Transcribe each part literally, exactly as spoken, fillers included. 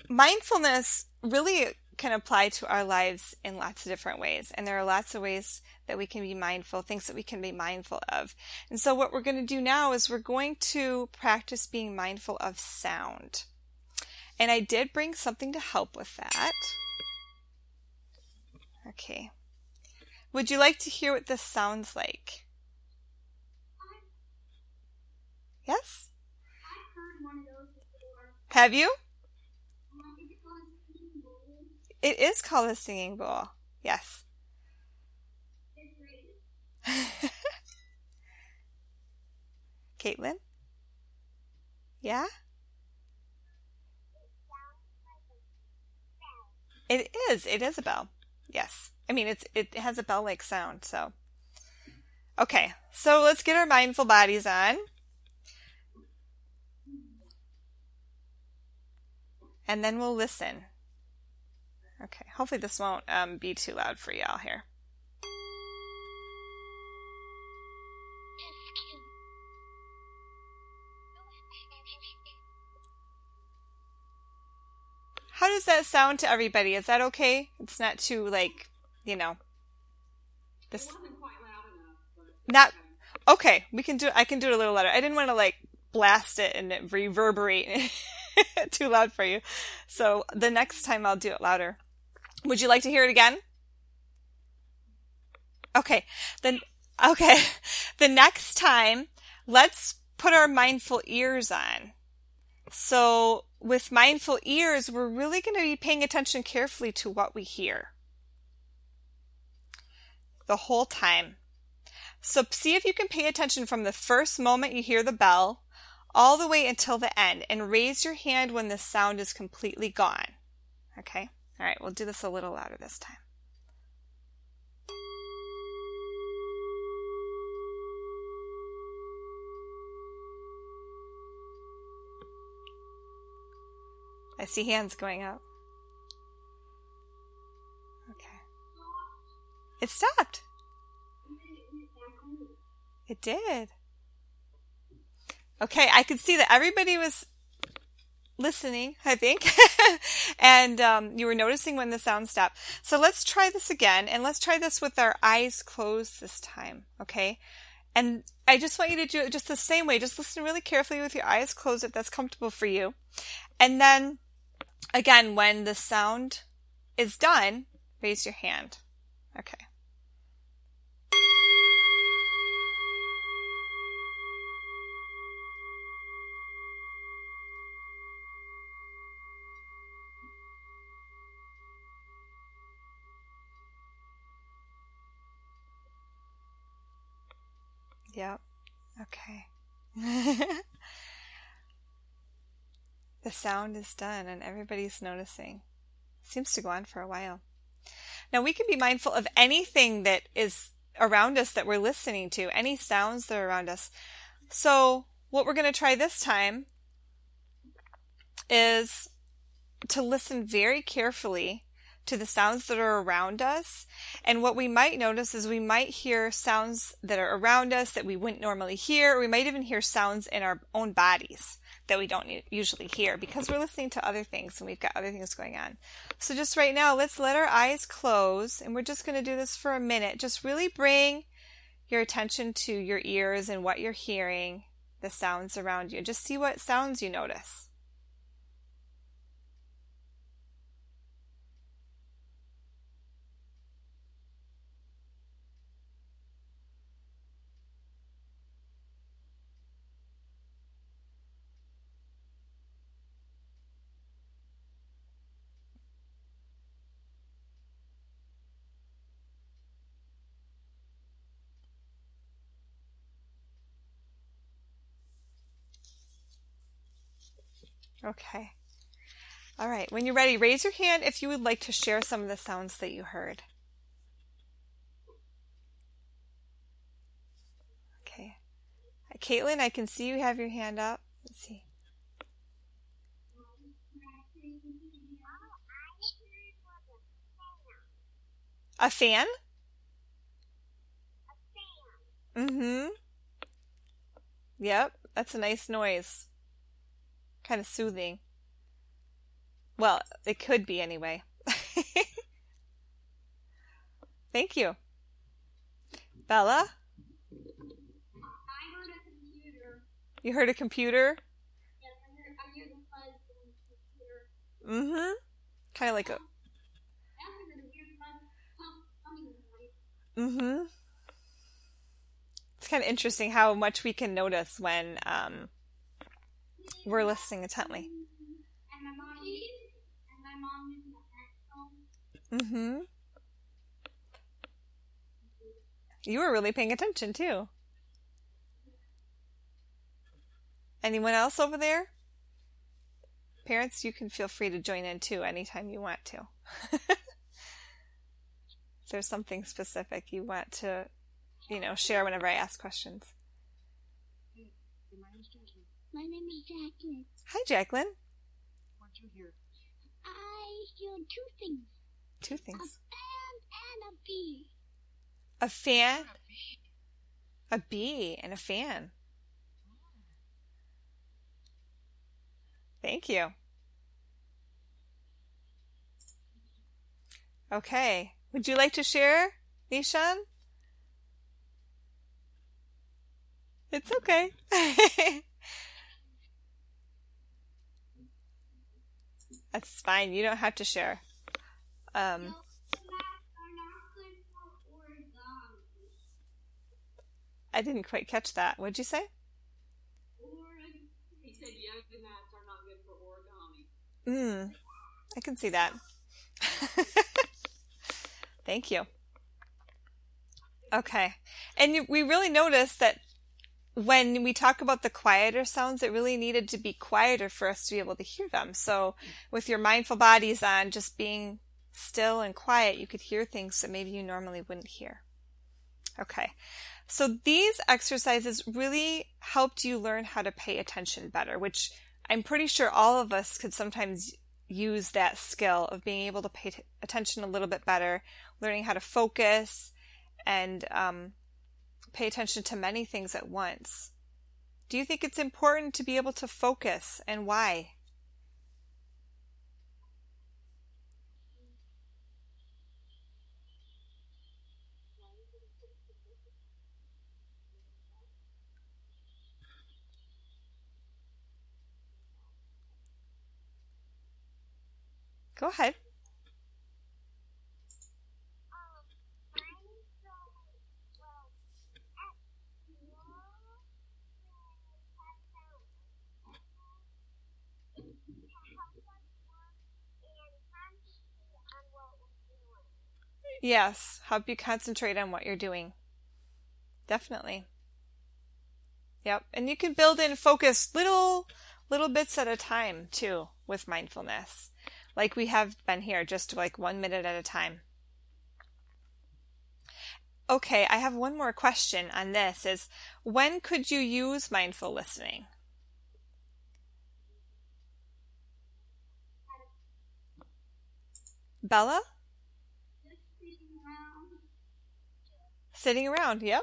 mindfulness really can apply to our lives in lots of different ways. And there are lots of ways that we can be mindful, things that we can be mindful of. And so what we're going to do now is we're going to practice being mindful of sound. And I did bring something to help with that. Okay. Would you like to hear what this sounds like? Yes? Have you? It is called a singing bowl. Yes. Caitlin? Yeah? It is. It is a bell. Yes. I mean, it's it has a bell-like sound, so. Okay, so let's get our mindful bodies on. And then we'll listen. Okay, hopefully this won't um, be too loud for y'all here. How does that sound to everybody? Is that okay? It's not too, like, you know. This. Not okay. We can do. I can do it a little louder. I didn't want to like blast it and it reverberate too loud for you. So the next time I'll do it louder. Would you like to hear it again? Okay. Then okay. The next time, let's put our mindful ears on. So with mindful ears, we're really going to be paying attention carefully to what we hear the whole time. So see if you can pay attention from the first moment you hear the bell all the way until the end, and raise your hand when the sound is completely gone. Okay? All right, we'll do this a little louder this time. I see hands going up. Okay. It stopped. It did. Okay, I could see that everybody was listening, I think, and um, you were noticing when the sound stopped. So let's try this again, and let's try this with our eyes closed this time, okay? And I just want you to do it just the same way. Just listen really carefully with your eyes closed if that's comfortable for you. And then, again, when the sound is done, raise your hand. Okay. Yep. Okay. The sound is done and everybody's noticing. Seems to go on for a while. Now we can be mindful of anything that is around us that we're listening to, any sounds that are around us. So what we're going to try this time is to listen very carefully to the sounds that are around us. And what we might notice is we might hear sounds that are around us that we wouldn't normally hear. Or we might even hear sounds in our own bodies that we don't usually hear because we're listening to other things and we've got other things going on. So just right now, let's let our eyes close, and we're just going to do this for a minute. Just really bring your attention to your ears and what you're hearing, the sounds around you. Just see what sounds you notice. Okay. All right. When you're ready, raise your hand if you would like to share some of the sounds that you heard. Okay. Caitlin, I can see you have your hand up. Let's see. A fan? Mm-hmm. Yep. That's a nice noise. Kind of soothing. Well, it could be anyway. Thank you. Bella? I heard a computer. You heard a computer? Yes, I heard, I heard the buzz from the computer. Mm-hmm. Kind of like a... I also heard a weird buzz hum- humming noise. Mm-hmm. It's kind of interesting how much we can notice when um, we're listening intently. And my mom and my mom using a headphone. Mm-hmm. You were really paying attention, too. Anyone else over there? Parents, you can feel free to join in, too, anytime you want to. If there's something specific you want to, you know, share whenever I ask questions. My name is Jacqueline. Hi, Jacqueline. What'd you hear? I hear two things. Two A things. fan and a bee. A fan, A bee. a bee, and a fan. Thank you. Okay. Would you like to share, Nishan? It's okay. That's fine. You don't have to share. Um, No, the masks are not good for origami. I didn't quite catch that. What'd you say? Orig- He said yoga mats are not good for origami. Mm, I can see that. Thank you. Okay. And you, we really noticed that when we talk about the quieter sounds, it really needed to be quieter for us to be able to hear them. So with your mindful bodies on, just being still and quiet, you could hear things that maybe you normally wouldn't hear. Okay. So these exercises really helped you learn how to pay attention better, which I'm pretty sure all of us could sometimes use that skill of being able to pay t- attention a little bit better, learning how to focus and um, pay attention to many things at once. Do you think it's important to be able to focus, and why? Go ahead. Yes, help you concentrate on what you're doing. Definitely. Yep. And you can build in focus little little bits at a time too with mindfulness. Like we have been here, just like one minute at a time. Okay, I have one more question on this is when could you use mindful listening? Bella? Sitting around, yep.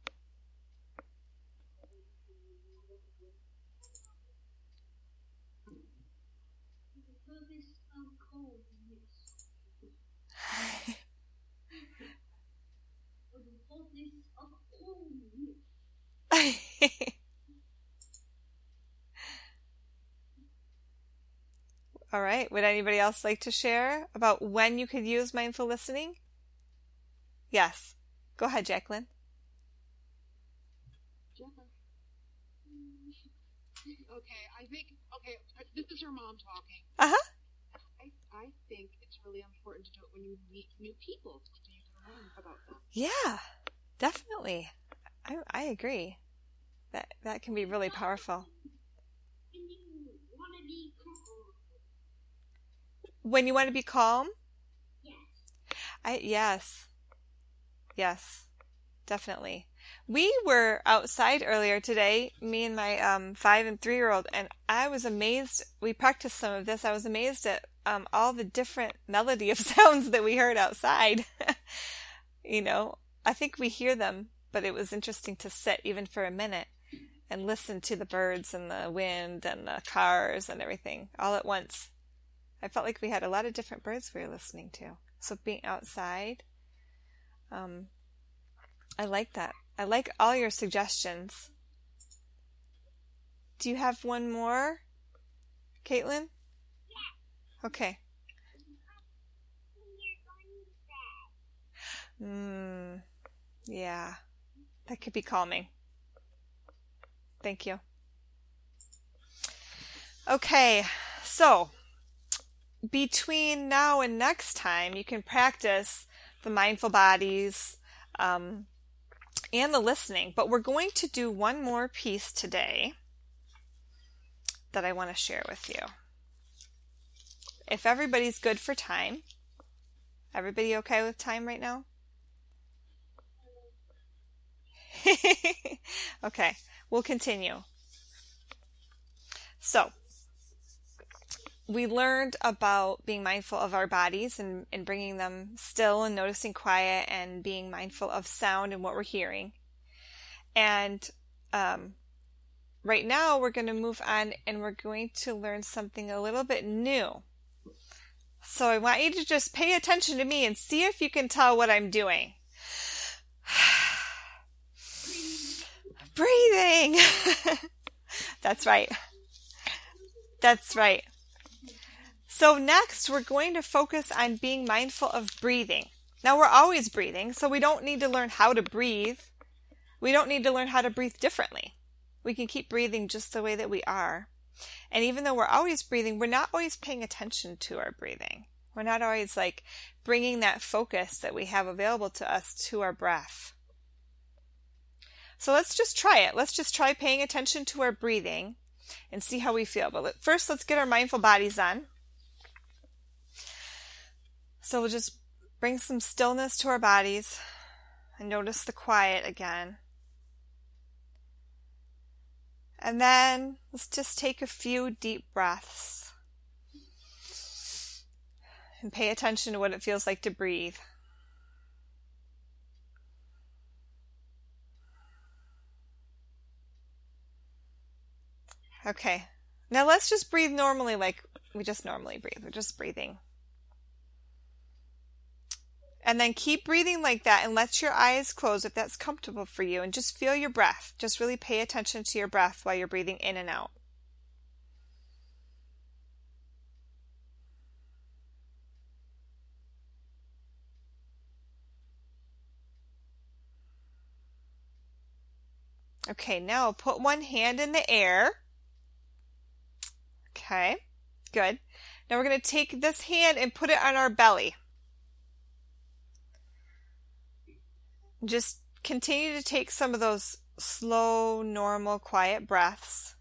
All right. Would anybody else like to share about when you could use mindful listening? Yes. Go ahead, Jacqueline. Okay, I think, okay, this is her mom talking. Uh-huh. I, I think it's really important to do it when you meet new people, so you can learn about them. Yeah, definitely. I I agree. That that can be really powerful. When you want to be calm. When you want to be calm? Yes. I yes. Yes. Definitely. We were outside earlier today, me and my um, five and three year old, and I was amazed. We practiced some of this. I was amazed at um, all the different melody of sounds that we heard outside. You know, I think we hear them, but it was interesting to sit even for a minute and listen to the birds and the wind and the cars and everything all at once. I felt like we had a lot of different birds we were listening to. So being outside, um, I like that. I like all your suggestions. Do you have one more, Caitlin? Okay. Hmm. Yeah. That could be calming. Thank you. Okay. So, between now and next time, you can practice the mindful bodies um, and the listening. But we're going to do one more piece today that I want to share with you. If everybody's good for time, everybody okay with time right now? Okay, we'll continue. So, we learned about being mindful of our bodies and, and bringing them still and noticing quiet and being mindful of sound and what we're hearing. And um, right now we're going to move on and we're going to learn something a little bit new. So I want you to just pay attention to me and see if you can tell what I'm doing. Breathing. That's right. That's right. So next, we're going to focus on being mindful of breathing. Now, we're always breathing, so we don't need to learn how to breathe. We don't need to learn how to breathe differently. We can keep breathing just the way that we are. And even though we're always breathing, we're not always paying attention to our breathing. We're not always like bringing that focus that we have available to us to our breath. So let's just try it. Let's just try paying attention to our breathing and see how we feel. But first, let's get our mindful bodies on. So we'll just bring some stillness to our bodies and notice the quiet again. And then let's just take a few deep breaths and pay attention to what it feels like to breathe. Okay, now let's just breathe normally like we just normally breathe. We're just breathing. And then keep breathing like that and let your eyes close if that's comfortable for you. And just feel your breath. Just really pay attention to your breath while you're breathing in and out. Okay, now put one hand in the air. Okay, good. Now we're going to take this hand and put it on our belly. Just continue to take some of those slow, normal, quiet breaths.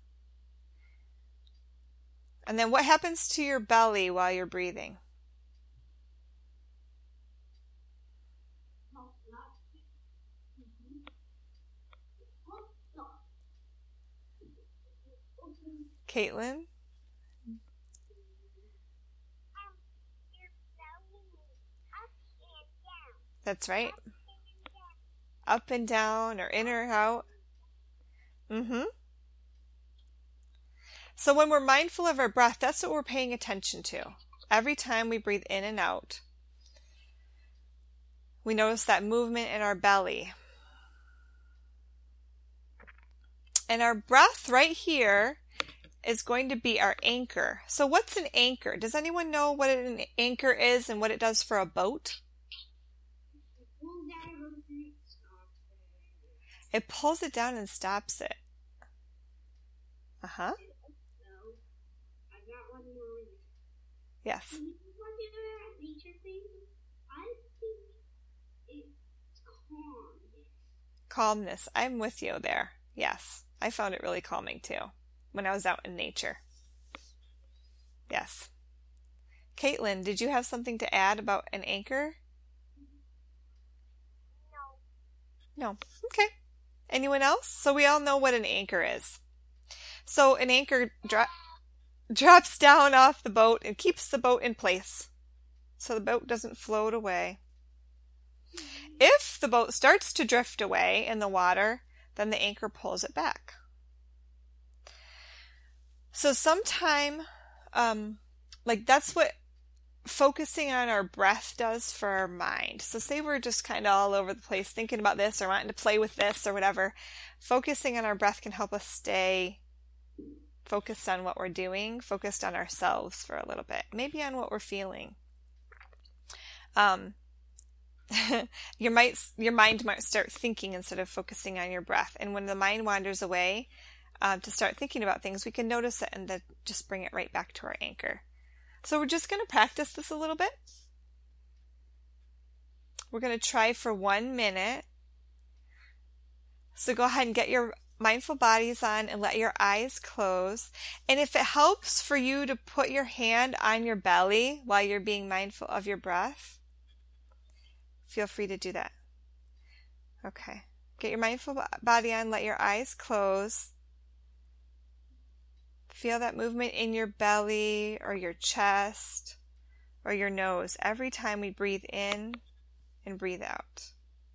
And then what happens to your belly while you're breathing? Caitlin? That's right. Up and down or in or out. Mm-hmm. So when we're mindful of our breath, that's what we're paying attention to. Every time we breathe in and out, we notice that movement in our belly. And our breath right here is going to be our anchor. So what's an anchor? Does anyone know what an anchor is and what it does for a boat? It pulls it down and stops it. Uh-huh. Yes. Calmness. I'm with you there. Yes. I found it really calming too when I was out in nature. Yes. Caitlin, did you have something to add about an anchor? No. No. Okay. Anyone else? So we all know what an anchor is. So an anchor dro- drops down off the boat and keeps the boat in place so the boat doesn't float away. If the boat starts to drift away in the water, then the anchor pulls it back. So sometime um, like that's what focusing on our breath does for our mind. So say we're just kind of all over the place thinking about this or wanting to play with this or whatever. Focusing on our breath can help us stay focused on what we're doing, focused on ourselves for a little bit, maybe on what we're feeling. Um, your might your mind might start thinking instead of focusing on your breath. And when the mind wanders away uh, to start thinking about things, we can notice it and then just bring it right back to our anchor. So we're just going to practice this a little bit. We're going to try for one minute. So go ahead and get your mindful bodies on and let your eyes close. And if it helps for you to put your hand on your belly while you're being mindful of your breath, feel free to do that. Okay. Get your mindful body on, let your eyes close. Feel that movement in your belly or your chest or your nose every time we breathe in and breathe out.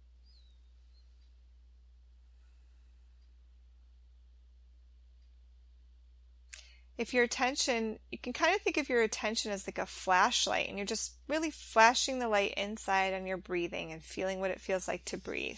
If your attention, you can kind of think of your attention as like a flashlight, and you're just really flashing the light inside on your breathing and feeling what it feels like to breathe.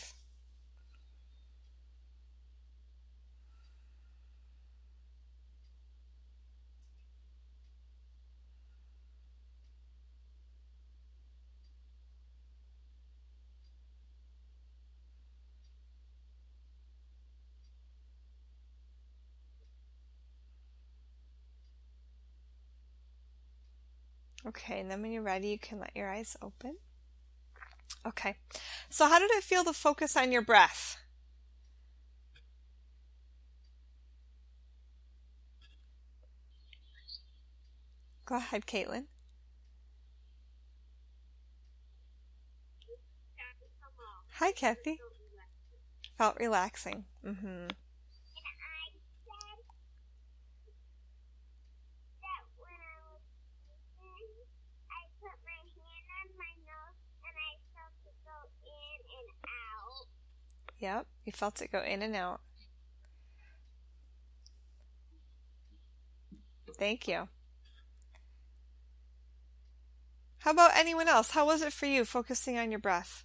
Okay, and then when you're ready, you can let your eyes open. Okay, so how did it feel to focus on your breath? Go ahead, Caitlin. Hi, Kathy. Felt relaxing. Mm-hmm. Yep, you felt it go in and out. Thank you. How about anyone else? How was it for you focusing on your breath?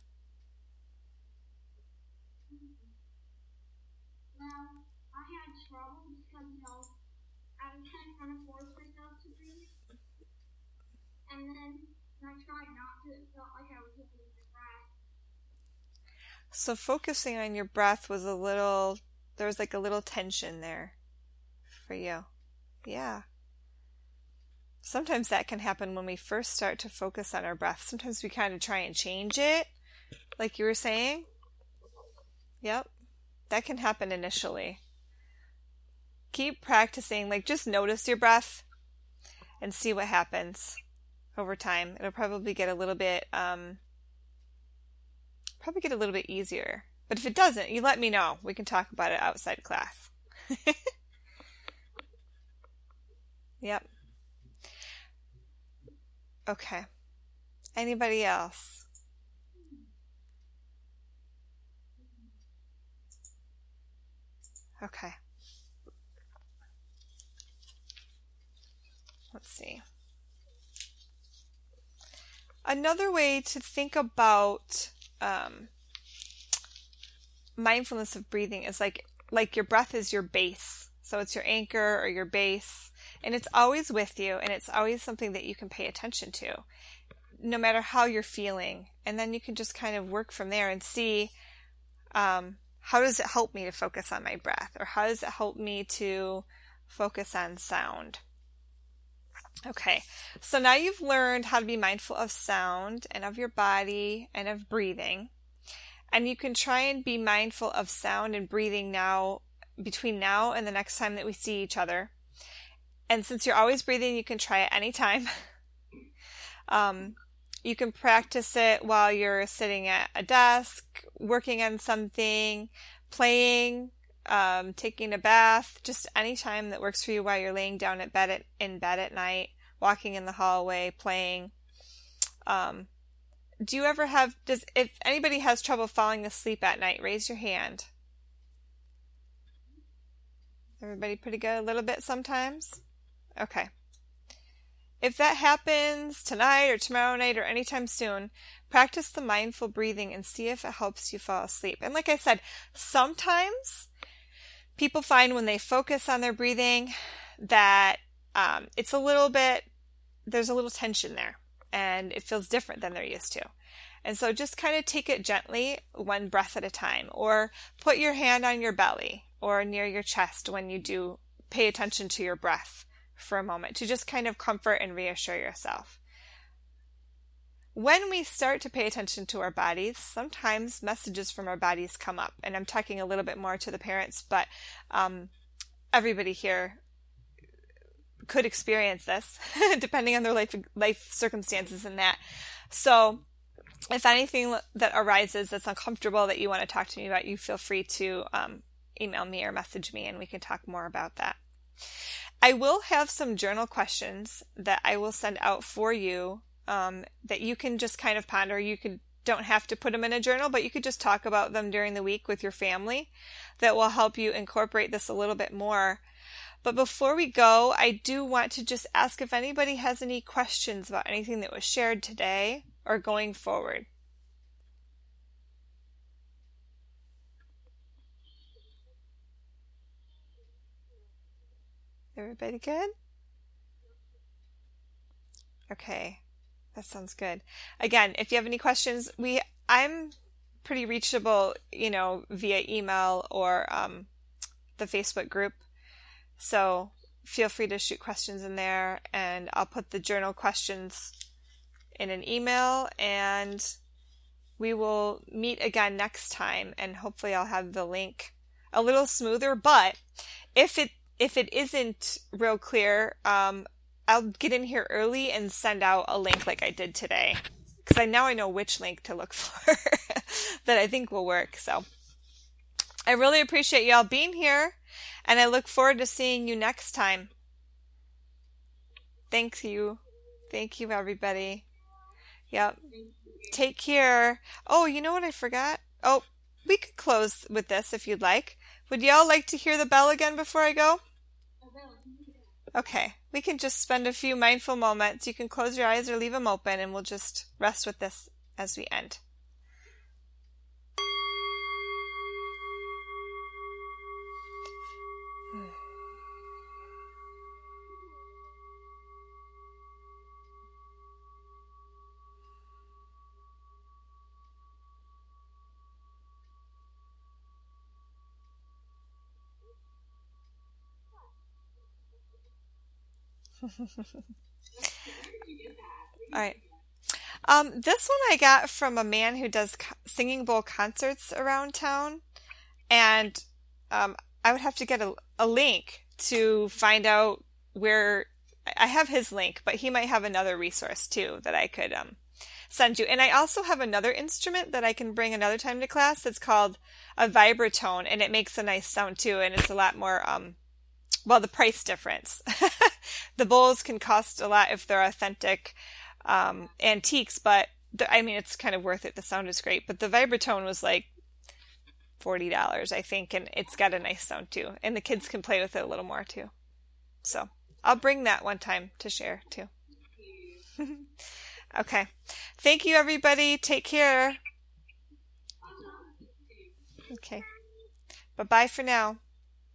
Well, I had trouble because, you know, I was kind of trying to force myself to breathe. And then when I tried not to, it felt like I was holding my breath. So focusing on your breath was a little, there was like a little tension there for you. Yeah. Sometimes that can happen when we first start to focus on our breath. Sometimes we kind of try and change it, like you were saying. Yep. That can happen initially. Keep practicing, like just notice your breath and see what happens over time. It'll probably get a little bit, um, probably get a little bit easier. But if it doesn't, you let me know. We can talk about it outside class. Yep. Okay. Anybody else? Okay. Let's see. Another way to think about um, mindfulness of breathing is like like your breath is your base. So it's your anchor or your base, and it's always with you, and it's always something that you can pay attention to, no matter how you're feeling. And then you can just kind of work from there and see um, how does it help me to focus on my breath, or how does it help me to focus on sound. Okay, so now you've learned how to be mindful of sound and of your body and of breathing. And you can try and be mindful of sound and breathing now, between now and the next time that we see each other. And since you're always breathing, you can try it anytime. um, you can practice it while you're sitting at a desk, working on something, playing, um, taking a bath, just any time that works for you while you're laying down at bed at, in bed at night, walking in the hallway, playing. Um, do you ever have, does, if anybody has trouble falling asleep at night, raise your hand. Everybody pretty good a little bit sometimes? Okay. if that happens tonight or tomorrow night or anytime soon, practice the mindful breathing and see if it helps you fall asleep. And like I said, sometimes people find when they focus on their breathing that um, it's a little bit, there's a little tension there and it feels different than they're used to. And so just kind of take it gently, one breath at a time, or put your hand on your belly or near your chest when you do pay attention to your breath for a moment to just kind of comfort and reassure yourself. When we start to pay attention to our bodies, sometimes messages from our bodies come up, and I'm talking a little bit more to the parents, but um, everybody here could experience this depending on their life life circumstances and that. So if anything that arises that's uncomfortable that you want to talk to me about, you feel free to um, email me or message me and we can talk more about that. I will have some journal questions that I will send out for you um, that you can just kind of ponder. You could don't have to put them in a journal, but you could just talk about them during the week with your family. That will help you incorporate this a little bit more. But before we go, I do want to just ask if anybody has any questions about anything that was shared today or going forward. Everybody good? Okay, that sounds good. Again, if you have any questions, we I'm pretty reachable, you know, via email or um, the Facebook group. So feel free to shoot questions in there, and I'll put the journal questions in an email, and we will meet again next time, and hopefully I'll have the link a little smoother. But if it if it isn't real clear, um, I'll get in here early and send out a link like I did today, because I now I know which link to look for that I think will work. So I really appreciate y'all being here, and I look forward to seeing you next time. Thank you. Thank you, everybody. Yep. Take care. Oh, you know what I forgot? Oh, we could close with this if you'd like. Would y'all like to hear the bell again before I go? Okay. We can just spend a few mindful moments. You can close your eyes or leave them open, and we'll just rest with this as we end. All right. Um, this one I got from a man who does co- singing bowl concerts around town, and um, I would have to get a, a link to find out where. I have his link, but he might have another resource too that I could um, send you. And I also have another instrument that I can bring another time to class. It's called a vibratone, and it makes a nice sound too, and it's a lot more. Um, Well, the price difference. The bowls can cost a lot if they're authentic um, antiques, but the, I mean, it's kind of worth it. The sound is great, but the vibratone was like forty dollars, I think, and it's got a nice sound too. And the kids can play with it a little more too. So I'll bring that one time to share too. Okay. Thank you, everybody. Take care. Okay. Bye-bye for now.